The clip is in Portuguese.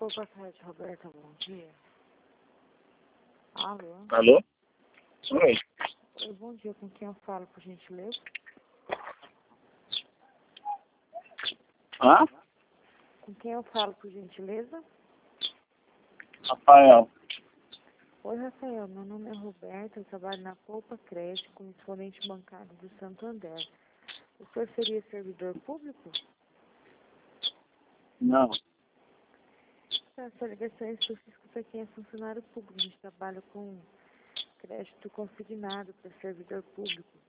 Poupa Crédito, Roberta, bom dia. Alô? Alô? Oi. Oi, bom dia. Com quem eu falo, por gentileza? Hã? Com quem eu falo, por gentileza? Rafael. Oi, Rafael. Meu nome é Roberta. Eu trabalho na Poupa Crédito, como correspondente bancário do Santander. O senhor seria servidor público? Não. Essa ligação é específica para quem é funcionário público. A gente trabalha com crédito consignado para servidor público.